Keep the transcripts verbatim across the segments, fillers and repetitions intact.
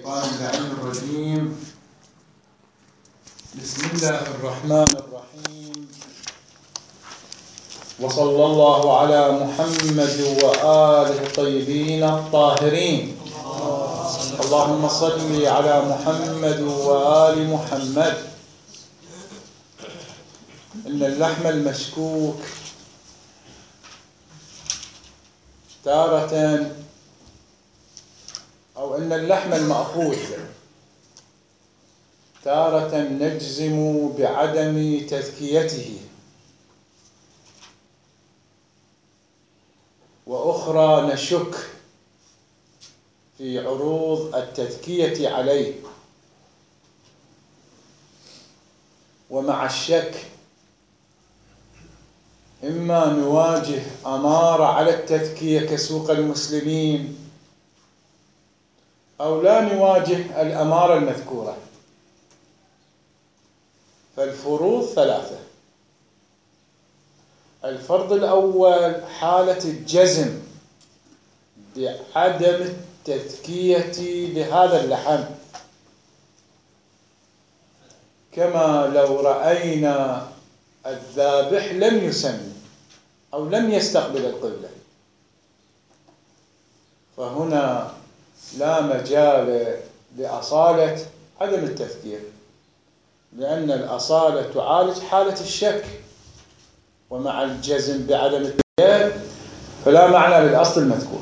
الشيطان اللعين الرجيم. بسم الله الرحمن الرحيم، وصلى الله على محمد وآله الطيبين الطاهرين. اللهم صل على محمد وآل محمد. إن اللحم المشكوك تارة أو إن اللحم المأخوذ تارة نجزم بعدم تذكيته، وأخرى نشك في عروض التذكية عليه. ومع الشك إما نواجه أمارة على التذكية كسوق المسلمين، أو لا نواجه الأمارة المذكورة. فالفروض ثلاثة. الفرض الأول حالة الجزم بعدم التذكية لهذا اللحم، كما لو رأينا الذابح لم يسمي أو لم يستقبل القبلة، فهنا لا مجال لأصالة عدم التذكير، لأن الأصالة تعالج حالة الشك، ومع الجزم بعدم التذكير فلا معنى للأصل المذكور.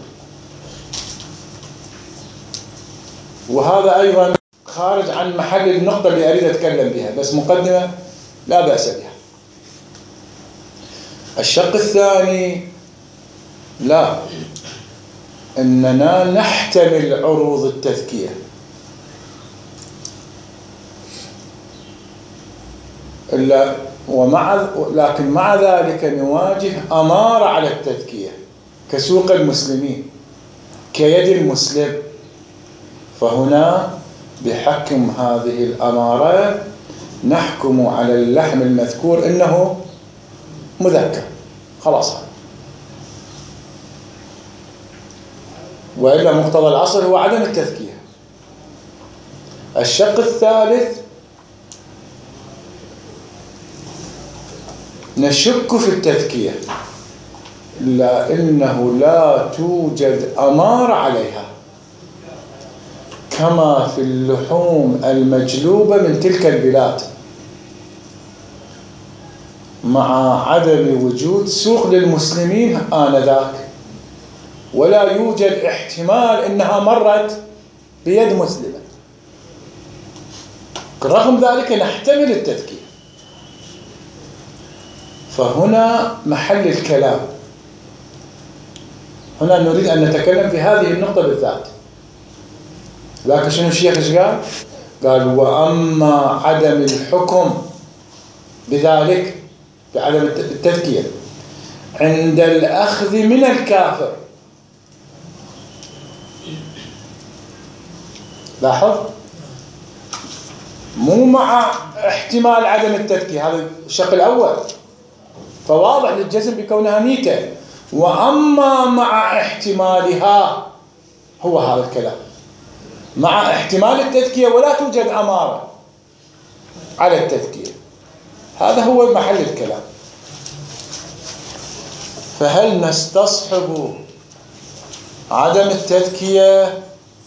وهذا أيضا خارج عن محل النقطة اللي أريد أتكلم بها، بس مقدمة لا بأس بها. الشق الثاني، لا، إننا نحتمل عروض التذكية، إلا ومع لكن مع ذلك نواجه أمارة على التذكية كسوق المسلمين، كيد المسلم. فهنا بحكم هذه الأمارة نحكم على اللحم المذكور إنه مذكر، خلاص. وإلا مقتضى الأصل هو عدم التذكية. الشق الثالث نشك في التذكية لأنه لا توجد أمارة عليها، كما في اللحوم المجلوبة من تلك البلاد، مع عدم وجود سوق للمسلمين آنذاك، ولا يوجد احتمال إنها مرت بيد مسلمة. رغم ذلك نحتمل التذكية. فهنا محل الكلام، هنا نريد أن نتكلم في هذه النقطة بالذات. لكن شنو الشيخ ايش قال؟ قال: وأما عدم الحكم بذلك بعدم التذكية عند الأخذ من الكافر. لاحظ، مو مع احتمال عدم التذكية، هذا الشق الأول، فواضح للجزم بكونها ميتة. وأما مع احتمالها، هو هذا الكلام، مع احتمال التذكية ولا توجد أمارة على التذكية، هذا هو محل الكلام. فهل نستصحب عدم التذكية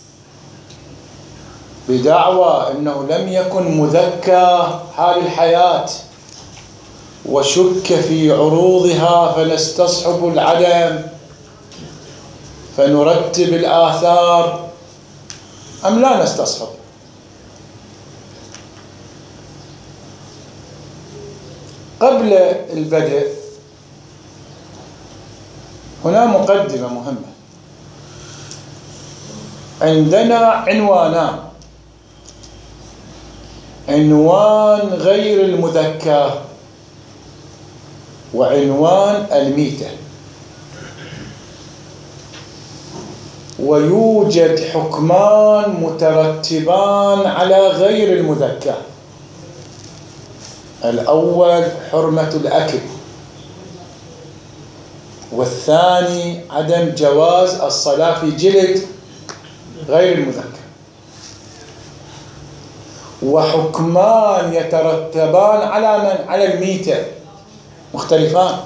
بدعوى أنه لم يكن مذكى حال الحياة وشك في عروضها فنستصحب العدم فنرتب الآثار، أم لا نستصحب؟ قبل البدء هنا مقدمة مهمة. عندنا عنوانان: عنوان غير المذكى وعنوان الميتة. ويوجد حكمان مترتبان على غير المذكى. الأول حرمة الأكل، والثاني عدم جواز الصلاة في جلد غير المذكر. وحكمان يترتبان على من؟ على الميتة، مختلفان.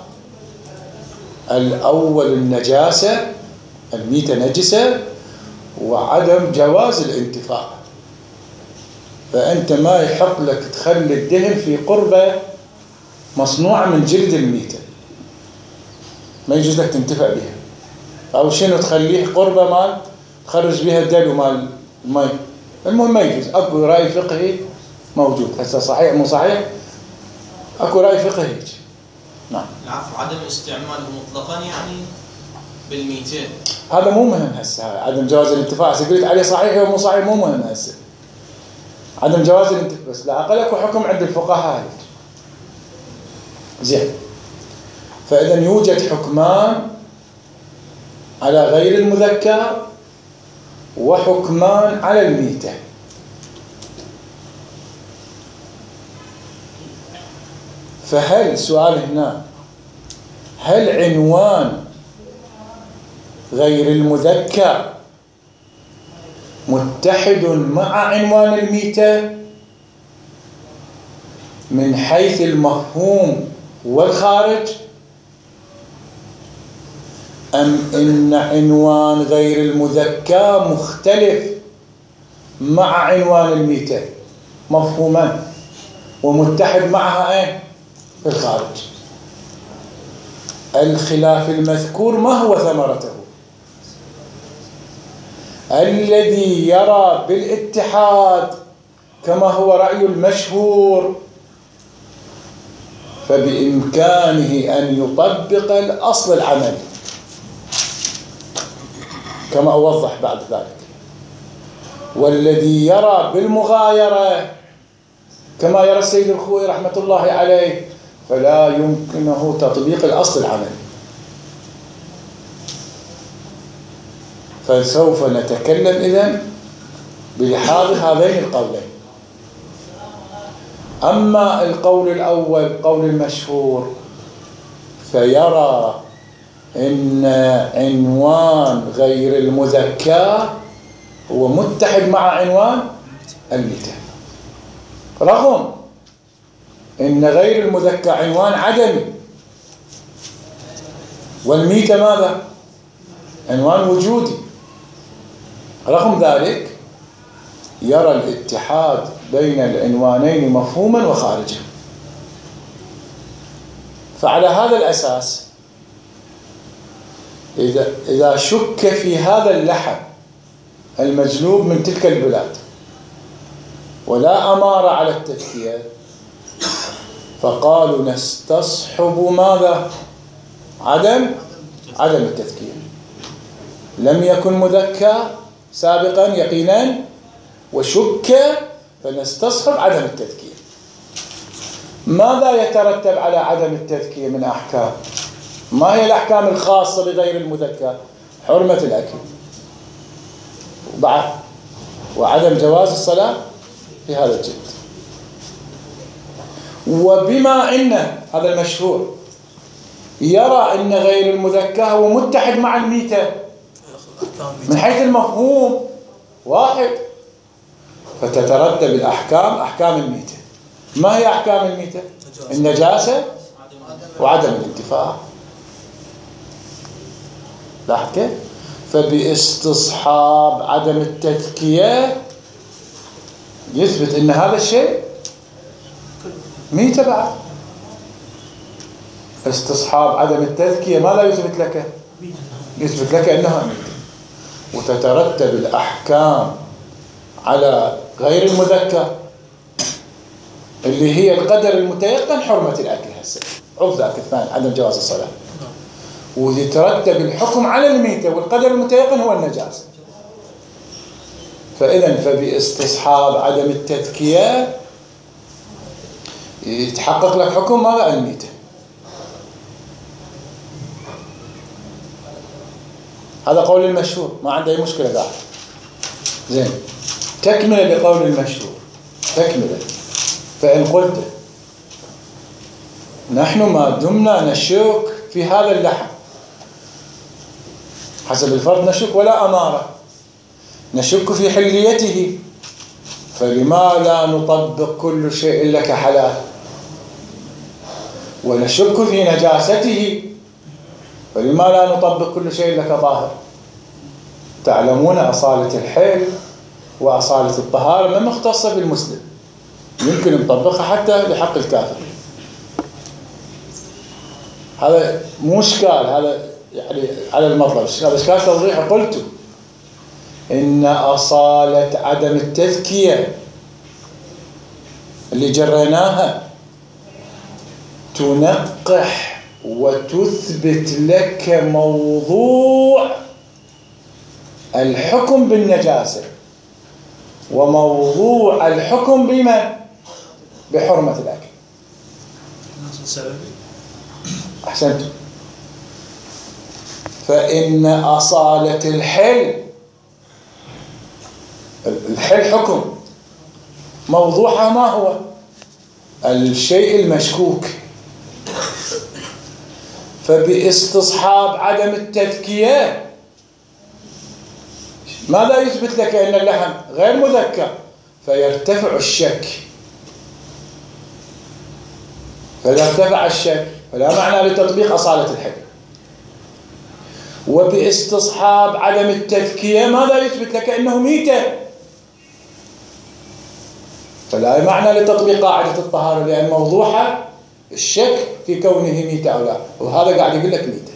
الأول النجاسة، الميتة نجسة، وعدم جواز الانتفاع. فأنت ما يحق لك تخلي الدهن في قربة مصنوعة من جلد الميتة، ما يجوز لك تنتفع بها. أو شنو تخليه قربة مال تخرج بها الدلو مال المي، المهم ما يجوز. أكو رأي فقهي موجود، هسه صحيح مو صحيح، أكو رأي فقهي. نعم. العفو، عدم استعماله مطلقا يعني بالميتين، هذا مو مهم هسه. عدم جواز الانتفاع قلت عليه صحيح ومو صحيح مو مهم هسه. عدم جواز الانتفاع بس لا أقل أكو حكم عند الفقهاء. زين. فإذا يوجد حكمان على غير المذكر وحكمان على الميتة. فهل سؤال هنا، هل عنوان غير المذكر متحد مع عنوان الميتة من حيث المفهوم والخارج، أم إن عنوان غير المذكر مختلف مع عنوان الميتة مفهوما ومتحد معها ايه في الخارج؟ الخلاف المذكور ما هو ثمرته؟ الذي يرى بالاتحاد كما هو رأي المشهور فبإمكانه أن يطبق الأصل العملي كما أوضح بعد ذلك. والذي يرى بالمغايرة كما يرى السيد الخوئي رحمة الله عليه فلا يمكنه تطبيق الأصل العملي. فسوف نتكلم إذن بلحاظ هذين القولين. أما القول الأول قول المشهور فيرى إن عنوان غير المذكر هو متحد مع عنوان الميتة، رغم إن غير المذكر عنوان عدمي والميتة ماذا؟ عنوان وجودي. رغم ذلك يرى الاتحاد بين العنوانين مفهوما وخارجا. فعلى هذا الأساس إذا, إذا شك في هذا اللحم المجلوب من تلك البلاد ولا أمارة على التذكية فقالوا نستصحب ماذا؟ عدم عدم التذكية. لم يكن مذكر سابقا يقينا وشك فنستصحب عدم التذكية. ماذا يترتب على عدم التذكية من أحكام؟ ما هي الأحكام الخاصة بغير المذكر؟ حرمة الأكل وبعد وعدم جواز الصلاة في هذا الجلد. وبما إن هذا المشهور يرى أن غير المذكر هو متحد مع الميتة من حيث المفهوم واحد، فتترتب الأحكام أحكام الميتة. ما هي أحكام الميتة؟ النجاسة وعدم الانتفاع. لاحظ كيف؟ فباستصحاب عدم التذكية يثبت أن هذا الشيء ميتة بعد. استصحاب عدم التذكية ما لا يثبت لك؟ يثبت لك أنها ميتة. وتترتب الأحكام على غير المذكر اللي هي القدر المتيقن حرمة الأكل هسه عرف ذاك الثاني عدم جواز الصلاة. ويترتب الحكم على الميتة والقدر المتيقن هو النجاسة. فإذا فباستصحاب عدم التذكية يتحقق لك حكم ماذا؟ الميتة. هذا قول المشهور ما عنده أي مشكلة بعد. زين، تكملة لقول المشهور تكملة. فإن قلت نحن ما دمنا نشك في هذا اللحم حسب الفرض نشك ولا أمارة، نشك في حليته فلما لا نطبق كل شيء لك حلال ونشك في نجاسته؟ فلما لا نطبق كل شيء لك ظاهر؟ تعلمون أصالة الحل وأصالة الطهارة ما مختصة بالمسلم، يمكن نطبقها حتى بحق الكافر. هذا مو إشكال، هذا يعني على المطلب، هذا إشكال توضيح. قلت إن أصالة عدم التذكية اللي جريناها تنقح وتثبت لك موضوع الحكم بالنجاسة وموضوع الحكم بما بحرمة الأكل. أحسنت. فإن أصالة الحل، الحل حكم، موضوعها ما هو؟ الشيء المشكوك. فباستصحاب عدم التذكية ماذا يثبت لك؟ أن اللحم غير مذكر فيرتفع الشك. فإذا ارتفع الشك فلا معنى لتطبيق أصالة الحل. وباستصحاب عدم التذكية ماذا يثبت لك؟ أنه ميتة، فلا معنى لتطبيق قاعدة الطهارة، لأن موضوعها الشك في كونه ميتة أو لا، وهذا قاعد يقول لك ميتة.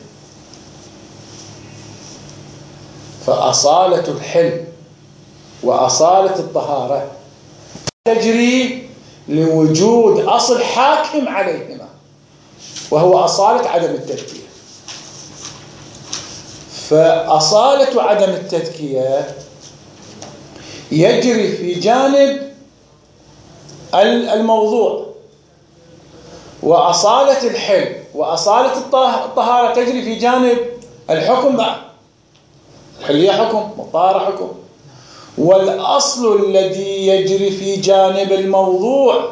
فأصالة الحل وأصالة الطهارة تجري لوجود أصل حاكم عليهما وهو أصالة عدم التذكية. فأصالة عدم التذكية يجري في جانب الموضوع، وأصالة الحل وأصالة الطهارة تجري في جانب الحكم. بعد الحلية حكم والطهارة حكم، والأصل الذي يجري في جانب الموضوع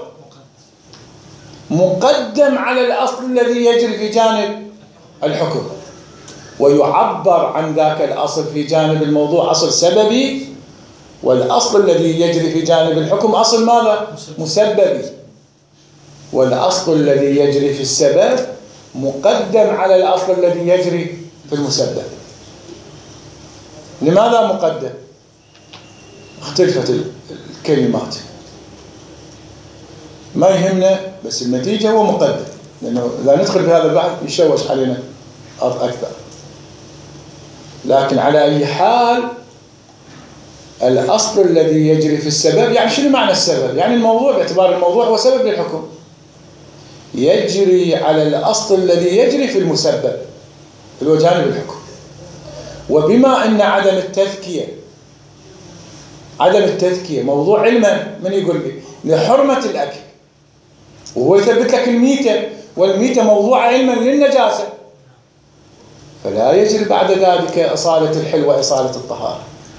مقدم على الأصل الذي يجري في جانب الحكم، ويعبر عن ذاك الأصل في جانب الموضوع أصل سببي، والأصل الذي يجري في جانب الحكم أصل ماذا؟ مسببي. والأصل الذي يجري في السبب مقدم على الأصل الذي يجري في المسبب. لماذا مقدم؟ اختلفت الكلمات، ما يهمنا، بس النتيجة هو مقدم، لأنه إذا ندخل في هذا البحث يشوش علينا أكثر. لكن على أي حال الأصل الذي يجري في السبب، يعني شنو معنى السبب؟ يعني الموضوع، باعتبار الموضوع هو سبب للحكم، يجري على الأصل الذي يجري في المسبب اللي هو جانب الحكم. وبما أن عدم التذكية عدم التذكية موضوع علما، من يقول لي لحرمة الأكل، وهو يثبت لك الميتة، والميتة موضوع علما للنجاسة، فلا يجري بعد ذلك إصالة الحل وإصالة الطهارة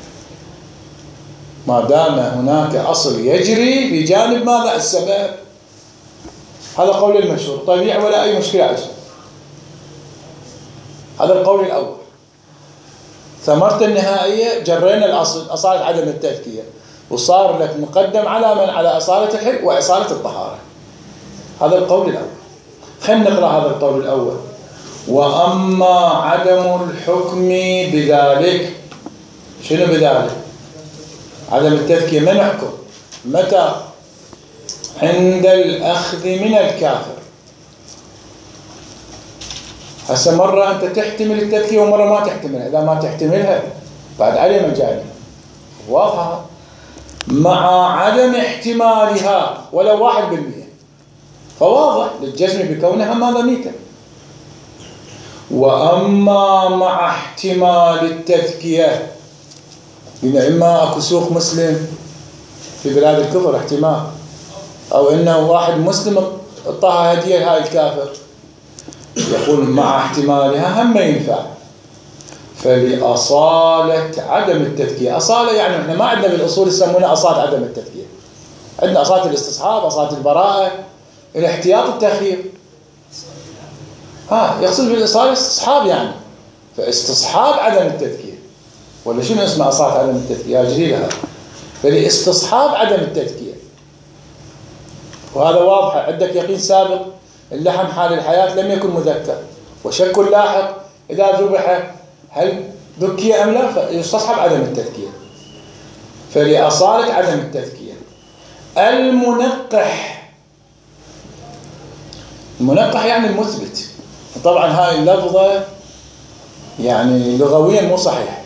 ما دام هناك أصل يجري في جانب ماذا؟ السبب. هذا قول المشهور طبيعي ولا أي مشكلة عشان. هذا القول الأول. ثمرة النهائية جرينا الأصل، أصالة عدم التذكية، وصار لك مقدم على من؟ على أصالة الحل وإصالة الطهارة. هذا القول الأول. خلينا نقرأ هذا القول الأول. وأما عدم الحكم بذلك، شنو بذلك؟ عدم التذكية من يحكم؟ متى؟ عند الأخذ من الكافر. هسه مرة أنت تحتمل التذكية ومرة ما تحتملها. إذا ما تحتملها بعد عليه مجال واضحة، مع عدم احتمالها ولو واحد بالمئة، فواضح للجزم بكونها ماذا؟ ميتة. وأما مع احتمال التذكية، إن إما أكو سوق مسلم في بلاد الكفر احتمال، أو إنه واحد مسلم اعطاها هدية لهاي الكافر، يقول مع احتمالها هم ينفع. فلأصالة عدم التذكية، أصالة يعني إحنا ما عندنا بالأصول يسمونها أصالة عدم التذكية، عندنا أصالة الاستصحاب، أصالة البراءة، الاحتياط، التأخير. ها يقصد بالأصالة استصحاب، يعني فاستصحاب عدم التذكية، ولا شنو اسمه أصالة عدم التذكية؟ أجري لها فلاستصحاب عدم التذكية. وهذا واضح، عندك يقين سابق اللحم حال الحياة لم يكن مذكر، وشك لاحق إذا ذبح هل ذكي أم لا، فيستصحب عدم التذكية. فلأصالة عدم التذكية. المنقح، المنقح يعني المثبت. طبعا هاي اللفظة يعني لغويا مو صحيح.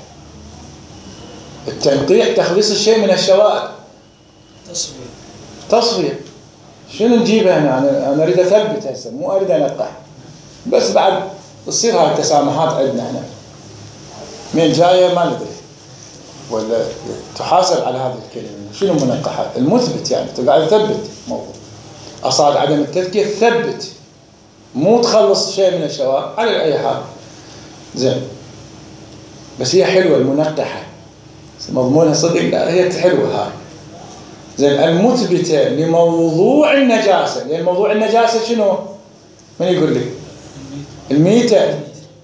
التنقيح تخليص الشيء من الشوائب. تصفية. تصفية. شنو نجيبها هنا؟ أنا أنا أريد أثبت هسه، مو أريد أنقح. بس بعد تصير هاي التسامحات عندنا هنا. من جاية ما ندري. ولا تحاسب على هذه الكلمة. شنو منقحة؟ المثبت يعني تقعد تثبت موضوع. أصال عدم التذكية ثبت، مو تخلص شيء من الشوائب على أي حال. زين. بس هي حلوة المنقحة. مضمونها صدق، لا هي حلوة هاي. زين. المثبتة لموضوع النجاسة، لأن موضوع النجاسة شنو؟ من يقول لي؟ الميتة.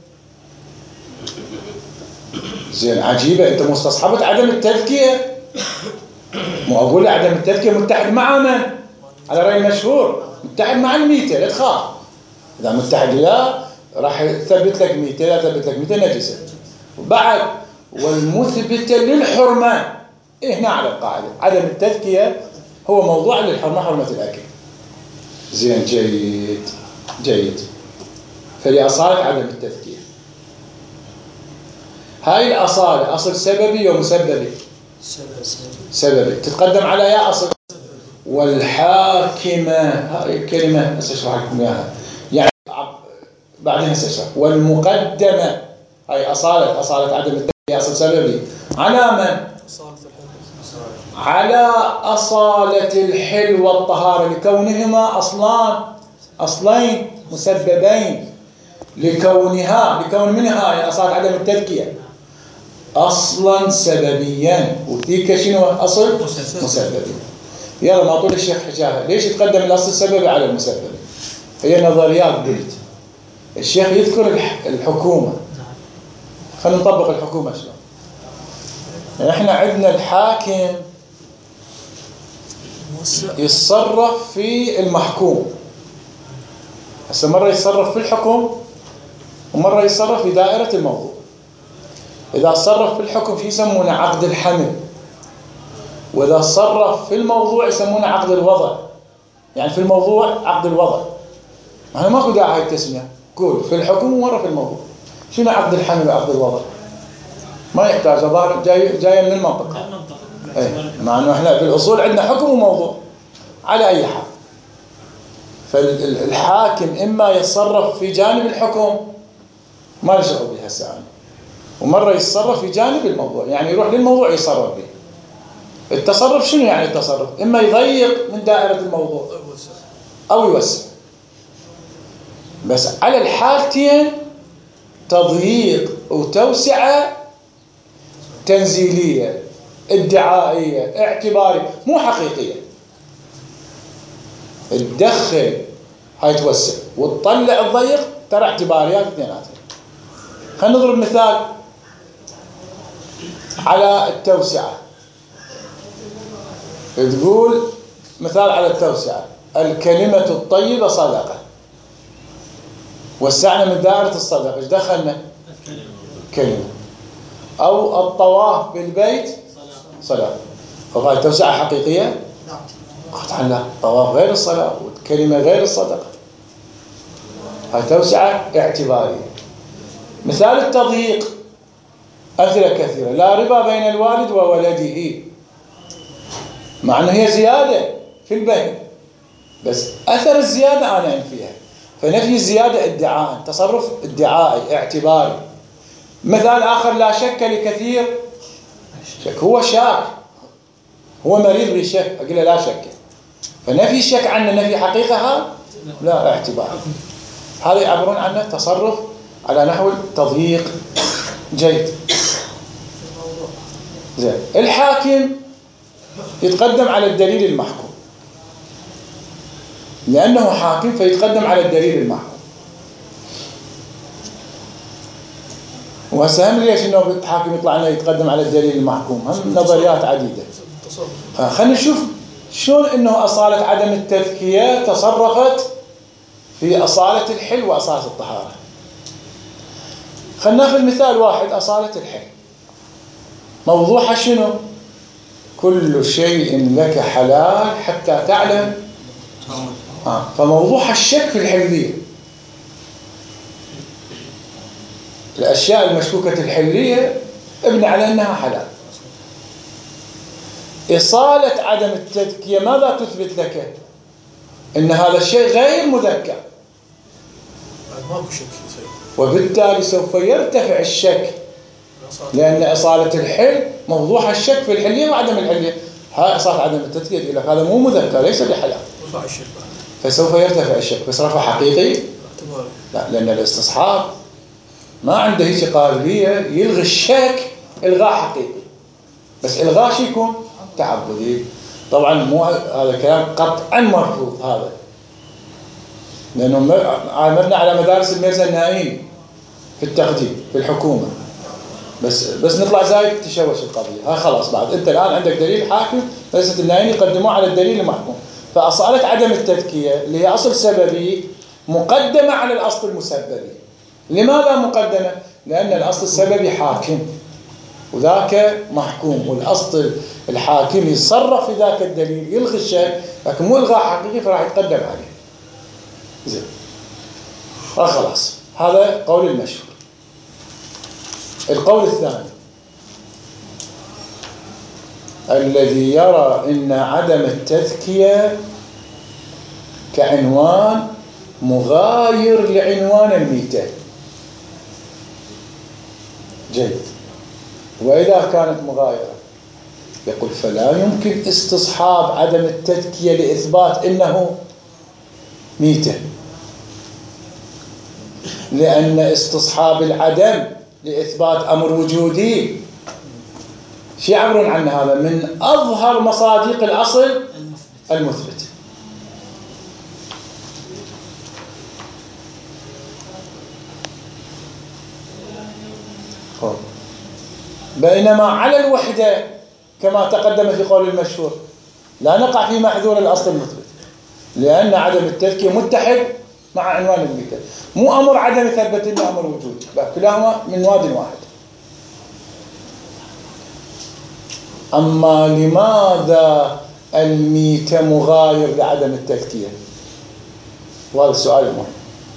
زين. عجيبة، أنت مستصحبة عدم التذكية. مو أقول عدم التذكية متحد مع من؟ على رأي المشهور متحد مع الميتة، لا تخاف. إذا متحد لا راح يثبت لك ميتة، لا ثبت لك ميتة نجسة. وبعد والمثبتة للحرمة. إيه هنا على القاعدة عدم التذكية هو موضوع للحرمة، حرمة الأكل. زين. جيد جيد. فلأصالة عدم التذكية. هاي الأصالة أصل سببي ومسببي. سببي تتقدم على يا أصل. والحاكمة هاي الكلمة سأشرح لكم إياها يعني بعدين سأشرح. والمقدمة هاي أصالة أصالة عدم التذكية أصل سببي على من؟ على أصالة الحل والطهارة لكونهما أصلان أصلين مسببين لكونها لكون منها هاي أصالة عدم التذكية أصلا سببيا، وذيك شنو أصل مسببي. يلا ما طول الشيخ حجاها ليش يتقدم الأصل السببي على المسبب؟ هي نظريات قلت. الشيخ يذكر الحكومة، خلينا نطبق الحكومة شلون. يعني احنا عندنا الحاكم يتصرف في المحكوم. هسه مرة يتصرف في الحكم ومرة يتصرف في دائرة الموضوع. إذا تصرف في الحكم في يسمونه عقد الحمل، وإذا تصرف في الموضوع يسمونه عقد الوضع. يعني في الموضوع عقد الوضع. احنا ماكو داعي هاي التسمية، قول في الحكم ومرة في الموضوع. شنو عقد الحمل وعقد الوضع؟ ما يحتاج، ظاهر جاي جايه من المنطقة. اي مع انه احنا في الأصول عندنا حكم وموضوع على أي حال. فالحاكم إما يتصرف في جانب الحكم ما له شغل به هسه عنه، ومرة يتصرف في جانب الموضوع، يعني يروح للموضوع يتصرف به. التصرف شنو يعني التصرف؟ إما يضيق من دائرة الموضوع أو يوسع. بس على الحالتين تضييق وتوسعة تنزيلية ادعائية اعتبارية مو حقيقية. تدخل هاي توسع وتطلع الضيق ترى اعتباريات اثنيناتهم. خلينا نضرب مثال على التوسعة. تقول مثال على التوسعة: الكلمة الطيبة صدقة. وسعنا من دائرة الصدقة، ايش دخلنا؟ كلمة. أو الطواف بالبيت صلاة. فهاي توسعة حقيقية؟ قطعا لا. الطواف غير الصلاة والكلمة غير الصدقة. هاي توسعة اعتبارية. مثال التضييق أمثلة كثيرة. لا ربا بين الوالد وولده، مع أنه هي زيادة في البين، بس أثر الزيادة أنا أنفيها. فنفي الزيادة ادعاء، تصرف ادعائي اعتباري. مثال آخر: لا شك لكثير شك. هو شاك، هو مريض بالشك، أقول له لا شك. فنفي الشك عنه نفي حقيقة لا اعتبار. هذا يعبرون عنه تصرف على نحو التضييق. جيد. زين. الحاكم يتقدم على الدليل المحكوم، لأنه حاكم فيتقدم على الدليل المحكوم. وهسه هم ليش انه الحاكم يطلع لنا يتقدم على الدليل المحكوم؟ هم نظريات عديدة. خلينا نشوف شلون انه اصالة عدم التذكية تصرفت في اصالة الحل واصالة الطهارة. خلينا ناخذ مثال واحد. اصالة الحل موضوعها شنو؟ كل شيء لك حلال حتى تعلم. آه. فموضوعها الشك في الحلية. الاشياء المشكوكة الحلية ابني على انها حلال. إصالة عدم التذكية ماذا تثبت لك؟ إن هذا الشيء غير مذكر، وبالتالي سوف يرتفع الشك، لأن إصالة الحل موضوعها الشك في الحلية وعدم الحلية. هاي إصالة عدم التذكية يقول لك هذا مو مذكر ليس بحلال، فسوف يرتفع الشك. بس رفع حقيقي؟ لا، لأن الاستصحاب ما عنده هيك قابلية يلغي الشك إلغاء حقيقي، بس إلغاء شيء يكون تعبدي. طبعا مو هذا الكلام قطعا مرفوض هذا، لأنه عاملنا على مدارس الميرزا النائين في التقديم في الحكومة، بس بس نطلع زايد تشوش القضية. ها خلاص بعد أنت الآن عندك دليل حاكم، ليست النائين يقدموه على الدليل المحكوم. فأصالة عدم التذكية اللي هي أصل سببي مقدمة على الأصل المسببي. لماذا مقدمة؟ لأن الأصل السببي حاكم وذاك محكوم، والأصل الحاكم يتصرف في ذاك الدليل يلغي الشيء، لكن مو إلغاء حقيقي فراح يتقدم عليه. زين آه خلاص، هذا قول المشهور. القول الثاني الذي يرى أن عدم التذكية كعنوان مغاير لعنوان الميتة. جيد. وإذا كانت مغايرة يقول فلا يمكن استصحاب عدم التذكية لإثبات أنه ميتة، لأن استصحاب العدم لإثبات أمر وجودي شو يعبرون عن هذا؟ من أظهر مصادق الأصل المثبت. بينما على الوحدة كما تقدم في قول المشهور لا نقع في محذور الأصل المثبت، لأن عدم التذكية متحد مع عنوان الميتة. مو أمر عدم ثبت إنه أمر وجود، كلاهما من واد واحد. أما لماذا الميتة مغاير لعدم التذكية؟ وهذا السؤال المهم.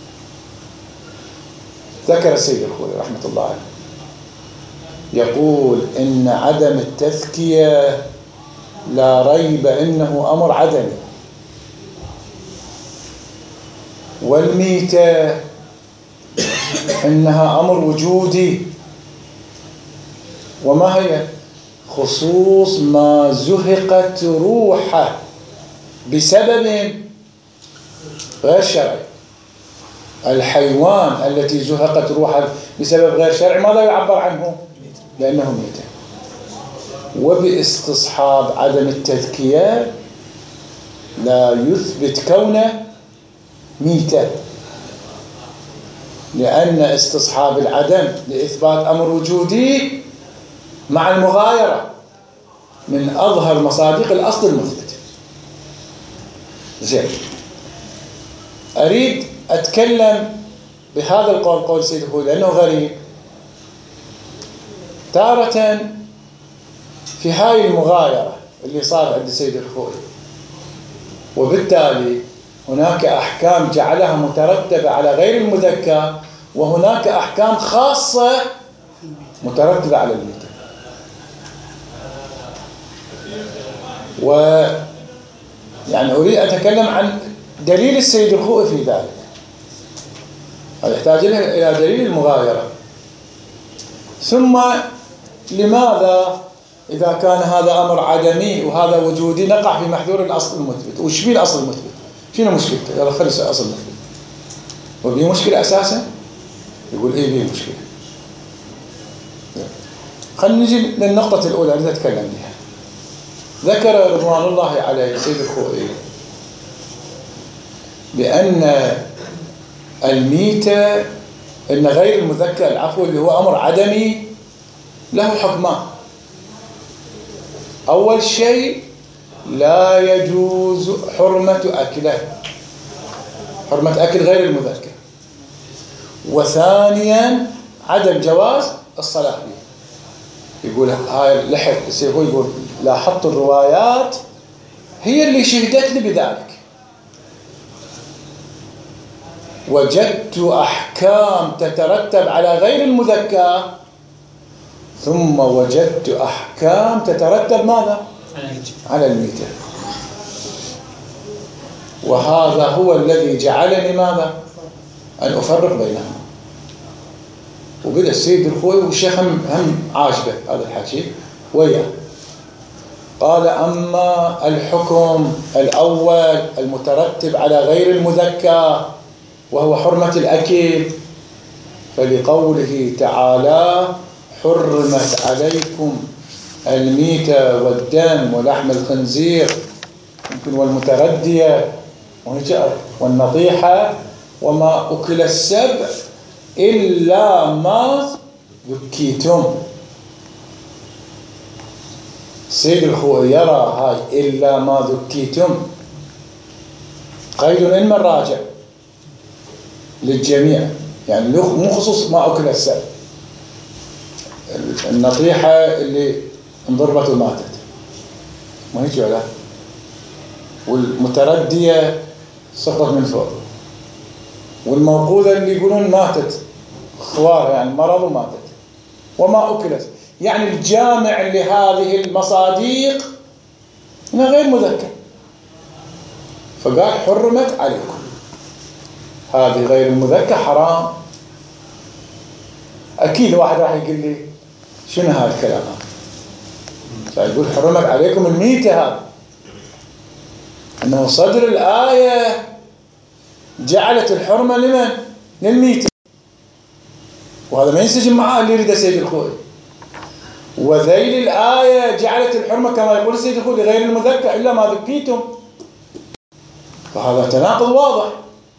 ذكر السيد الخوئي رحمة الله عليه يقول إن عدم التذكية لا ريب إنه أمر عدمي، والميتة إنها أمر وجودي. وما هي؟ خصوص ما زهقت روحه بسبب غير شرعي. الحيوان التي زهقت روحه بسبب غير شرعي ماذا يعبر عنه؟ لأنه ميتة. وباستصحاب عدم التذكية لا يثبت كونه ميتة، لأن استصحاب العدم لإثبات أمر وجودي مع المغايرة من أظهر مصادق الأصل المثبت. زين، أريد أتكلم بهذا القول قول سيد الخوئي لأنه غريب. تارة في هاي المغايرة اللي صار عند سيد الخوئي، وبالتالي هناك أحكام جعلها مترتبة على غير المذكر، وهناك أحكام خاصة مترتبة على الميتة. و يعني أريد أتكلم عن دليل السيد الخوئي في ذلك. يحتاج إلى دليل المغايرة. ثم لماذا إذا كان هذا أمر عدمي وهذا وجودي نقع في محذور الأصل المثبت؟ وش بيه الأصل المثبت؟ شنو مشكلته؟ يلا خلص الأصل المثبت. وبيه مشكلة أساسا؟ يقول إيه بيه مشكلة. خلينا نجي للنقطة الأولى اللي أتكلم بها. ذكر رضوان الله عليه سيد الخوئي بأن الميتة إن غير المذكر العفو اللي هو أمر عدمي له حكمان. أول شيء لا يجوز حرمة أكله، حرمة أكل غير المذكى. وثانيا عدم جواز الصلاة فيه. يقول هاي لحق يقول لاحظت الروايات هي اللي شهدت لي بذلك، وجدت أحكام تترتب على غير المذكى ثم وجدت أحكام تترتب ماذا؟ على الميتة. وهذا هو الذي جعلني ماذا؟ أن أفرق بينهم. وبدأ السيد الخوي والشيخ هم, هم عاجبه هذا الحكي وياه. قال أما الحكم الأول المترتب على غير المذكى وهو حرمة الأكل فلقوله تعالى حرمت عليكم الميتة والدم ولحم الخنزير يمكن والمتردية والنطيحة وما أكل السبع إلا ما ذكيتم. سيد الخوي يرى هاي إلا ما ذكيتم قيد علم الراجع للجميع، يعني مو خصوص ما أكل السبع. النطيحة اللي انضربت وماتت ما هيك ولا، والمتردية سقطت من فوق، والموقوذة اللي يقولون ماتت خوار يعني مرض وماتت، وما أكلت. يعني الجامع لهذه المصاديق إنها غير مذكر، فقال حرمت عليكم. هذه غير المذكر حرام. أكيد واحد راح يقول لي شنو هذا الكلام؟ فيقول حرمت عليكم الميتة، هذا أنه صدر الآية جعلت الحرمة لمن؟ للميتة، وهذا ما ينسجم معه اللي يريد سيد الخوي. وذيل الآية جعلت الحرمة كما يقول سيد الخوي لغير المذكر إلا ما ذكيتم، فهذا تناقض واضح.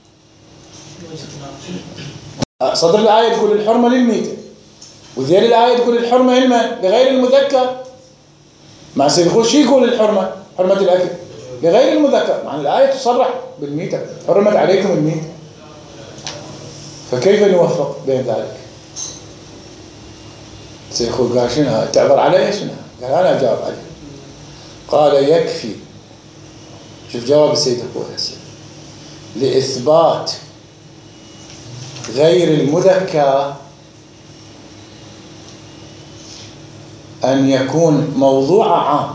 صدر الآية تقول الحرمة للميتة، وذيل الآية تقول الحرمة لغير المذكر. مع سيد الخوي شو يقول الحرمة؟ حرمة الأكل لغير المذكر، مع الآية تصرح بالميتة حرمت عليكم الميتة. فكيف نوفق بين ذلك؟ سيد الخوي قال شنو تعبر علي شنو؟ قال أنا أجاوب عليه. قال يكفي، شوف جواب السيد الخوي هسه، لإثبات غير المذكر أن يكون موضوع عام،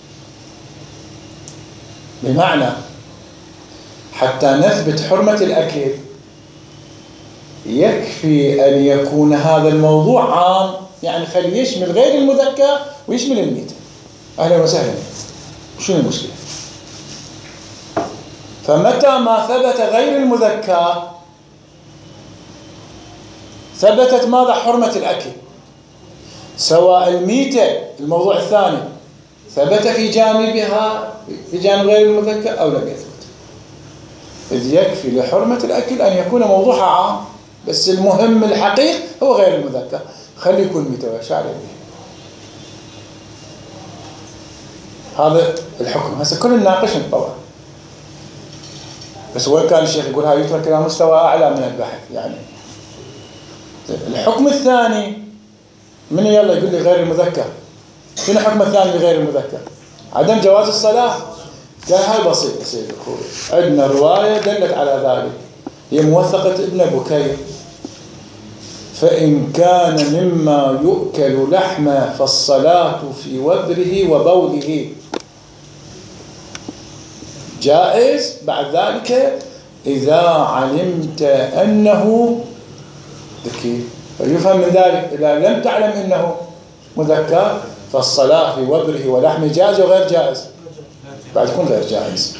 بمعنى حتى نثبت حرمة الأكل يكفي أن يكون هذا الموضوع عام، يعني خليه يشمل غير المذكر ويشمل الميتة. أهلا وسهلا، شنو المشكلة؟ فمتى ما ثبت غير المذكر ثبتت ماذا؟ حرمة الأكل، سواء الميتة الموضوع الثاني ثبت في جانبها في جانب غير المذكر أو لم يثبت. إذ يكفي لحرمة الأكل أن يكون موضوعها عام، بس المهم الحقيقي هو غير المذكر، خلي يكون ميتة وشعر به. هذا الحكم. هسه كل نناقشهم طبعا، بس وين كان الشيخ يقول هاي يترك إلى مستوى أعلى من البحث. يعني الحكم الثاني من يلا يقول لي غير المذكر، شنو الحكم الثاني لغير المذكر؟ عدم جواز الصلاة. قال هاي بسيط يا سيدي الخوي، عندنا رواية دلت على ذلك، هي موثقة ابن بكير، فإن كان مما يؤكل لحمه فالصلاة في وبره وبوله جائز بعد ذلك إذا علمت أنه ذكي. فيفهم من ذلك إذا لم تعلم أنه مذكر فالصلاة في وبره ولحمه جائز وغير جائز، بعد يكون غير جائز.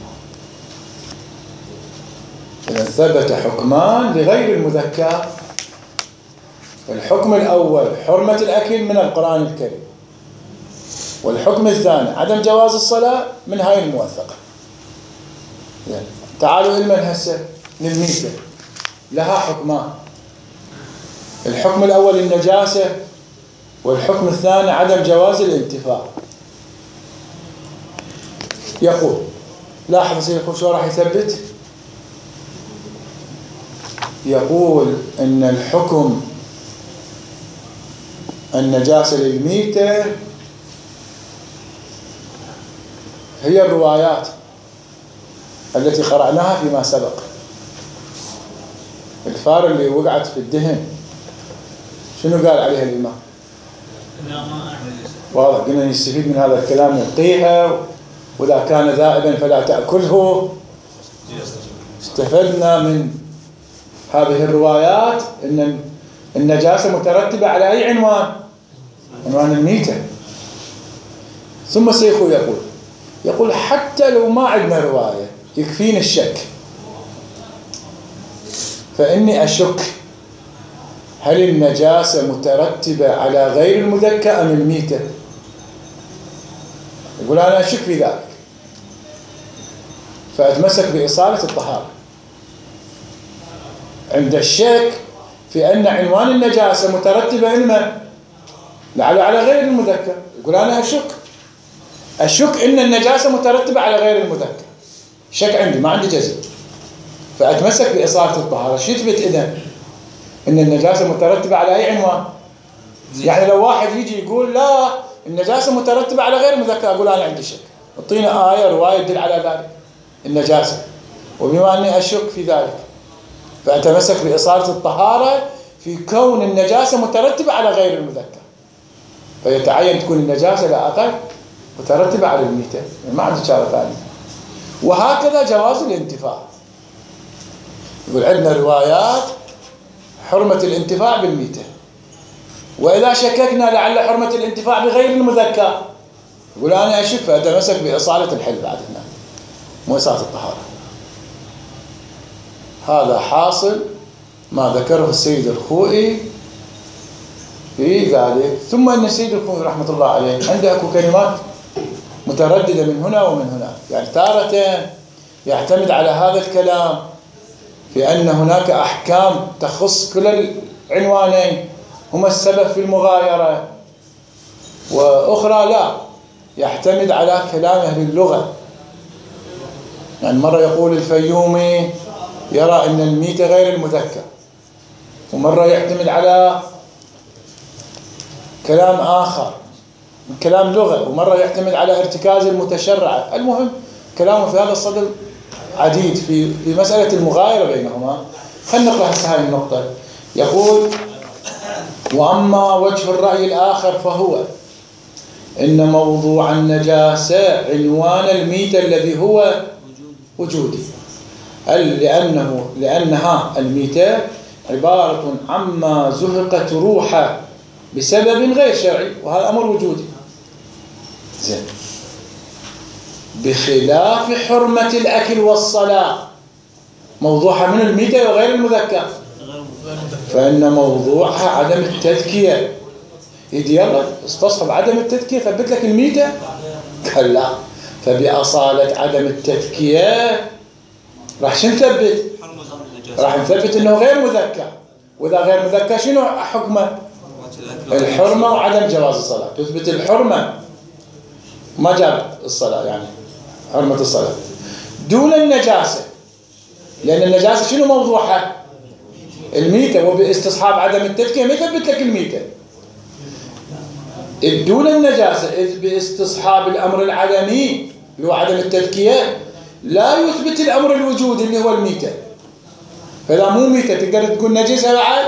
إذا ثبت حكمان لغير المذكر. الحكم الأول حرمة الأكل من القرآن الكريم، والحكم الثاني عدم جواز الصلاة من هاي الموثقة. يعني تعالوا إلمن هسه للميتة لها حكمان، الحكم الأول النجاسة، والحكم الثاني عدم جواز الانتفاع. يقول لاحظ سيد الخوئي شو راح يثبت. يقول ان الحكم النجاسة للميتة هي الروايات التي قرأناها فيما سبق. الفار اللي وقعت في الدهن شنو قال عليها الإمام؟ واضح، قلنا نستفيد من هذا الكلام نلقيها، وإذا كان ذائبا فلا تأكله. استفدنا من هذه الروايات أن النجاسة مترتبة على أي عنوان؟ عنوان الميتة. ثم الشيخ يقول يقول حتى لو ما عندنا رواية يكفينا الشك، فإني أشك هل النجاسة مترتبة على غير المذكى أم الميتة؟ يقول أنا أشك في ذلك، فأتمسك بإصالة الطهارة. عند الشك في أن عنوان النجاسة مترتبة علما لعله على غير المذكى، يقول أنا أشك أشك إن النجاسة مترتبة على غير المذكى، شك عندي ما عندي جزم، فأتمسك بإصالة الطهارة. شو يثبت إذن؟ إن النجاسة مترتبة على أي عنوان؟ يعني لو واحد يجي يقول لا النجاسة مترتبة على غير المذكى، أقول أنا عندي شك، اعطينا آية رواية تدل على ذلك النجاسة، وبما أني أشك في ذلك فأتمسك بإصالة الطهارة في كون النجاسة مترتبة على غير المذكى، فيتعين تكون النجاسة لا أقل مترتبة على الميتة، ما عندي شارة ثانية. وهكذا جواز الانتفاع. يقول عندنا روايات حرمة الانتفاع بالميتة، وإذا شككنا لعل حرمة الانتفاع بغير المذكى، يقول أنا أشك فأتمسك بإصالة الحل بعد هنا، مو إصالة الطهارة. هذا حاصل ما ذكره السيد الخوئي في ذلك. ثم أن السيد الخوئي رحمة الله عليه عنده أكو كلمات مترددة من هنا ومن هنا، يعني تارة يعتمد على هذا الكلام في أن هناك أحكام تخص كل العنوانين هما السبب في المغايرة، وأخرى لا، يعتمد على كلام أهل اللغة. يعني مرة يقول الفيومي يرى أن الميتة غير المذكى، ومرة يعتمد على كلام آخر كلام لغة، ومرة يعتمد على ارتكاز المتشرعة. المهم كلامه في هذا الصدد عديد في في مسألة المغايرة بينهما. خلينا نقرأ هسه هذه النقطة. يقول وأما وجه الرأي الآخر فهو إن موضوع النجاسة عنوان الميتة الذي هو وجودي، لأنه لأنها الميتة عبارة عما زهقت روحه بسبب غير شرعي، وهذا أمر وجودي. زين، بخلاف حرمة الأكل والصلاة موضوعها من الميتة وغير المذكى، فإن موضوعها عدم التذكية. يدي يلا استصحب عدم التذكية ثبت لك الميتة؟ قال لا، فبأصالة عدم التذكية راح شو نثبت؟ راح نثبت انه غير مذكى، واذا غير مذكى شنو حكمه؟ الحرمة وعدم جواز الصلاة. تثبت الحرمة ما جاب الصلاة، يعني حرمة الصلاة دون النجاسة، لأن النجاسة شنو موضوعها؟ الميتة، وباستصحاب عدم التذكية ما يثبت لك الميتة. دون النجاسة إذ باستصحاب الأمر العدمي اللي هو عدم التذكية لا يثبت الأمر الوجودي اللي هو الميتة. فإذا مو ميتة تقدر تقول نجسة بعد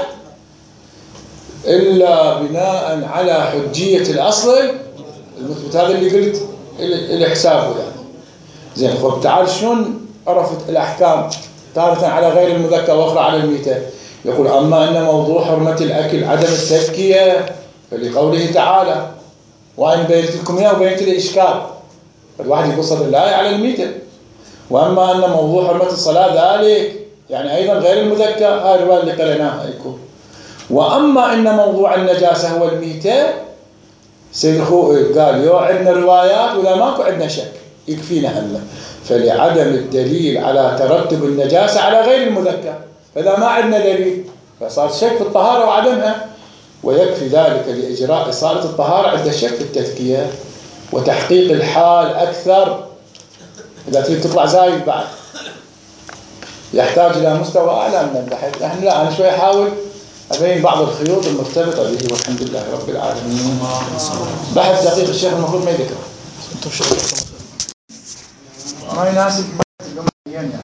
إلا بناء على حجية الأصل المثبت. هذا اللي قلت الحسابه يعني. زين، خب تعال شلون عرفت الأحكام تارة على غير المذكى وأخرى على الميتة؟ يقول أما أن موضوع حرمة الأكل عدم التذكية فلقوله تعالى وإن بينت لكم إياه وبينت الإشكال، الواحد يقول صدر الآية على الميتة. وأما أن موضوع حرمة الصلاة ذلك يعني أيضا غير المذكى، هاي الرواية اللي قرأناها يكون. وأما أن موضوع النجاسة هو الميتة، سيد الخوئي قال يو عندنا روايات ولا ماكو عندنا شك يكفينا هلا، فلعدم الدليل على ترتب النجاسة على غير المذكى، فإذا ما عندنا دليل فصار شك في الطهارة وعدمها، ويكفي ذلك لإجراء إصالة الطهارة عند الشك في التذكية وتحقيق الحال أكثر إذا تريد تطلع زايد بعد يحتاج إلى مستوى أعلى من البحث. نحن لا، أنا شوي أحاول أبين بعض الخيوط المرتبطة به، والحمد لله رب العالمين. بحث دقيق الشيخ المفروض ما يذكره، ما يناسب.